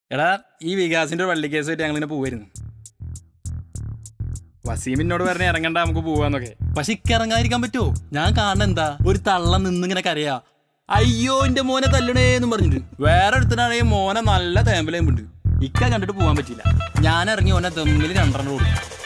എടാ ഈ വികാസിന്റെ ഒരു വള്ളി കേസ് ആയിട്ട് ഞങ്ങളിങ്ങനെ പോവായിരുന്നു. വസീമിനോട് പറഞ്ഞ് ഇറങ്ങണ്ട നമുക്ക് പോവാന്നൊക്കെ. പക്ഷെ ഇക്ക് ഇറങ്ങാതിരിക്കാൻ പറ്റുമോ? ഞാൻ കാണുന്ന എന്താ ഒരു തള്ളം നിന്നിങ്ങനെ കരയാ, അയ്യോ എന്റെ മോനെ തല്ലണേന്നും പറഞ്ഞിട്ട്. വേറെ ഒരുത്തനാണെങ്കിൽ മോനെ നല്ല തേമ്പലേമ്പുണ്ട്. ഇക്ക കണ്ടിട്ട് പോകാൻ പറ്റില്ല. ഞാൻ ഇറങ്ങി ഓനെ ദമ്മിൽ 2 കൊടുക്കും.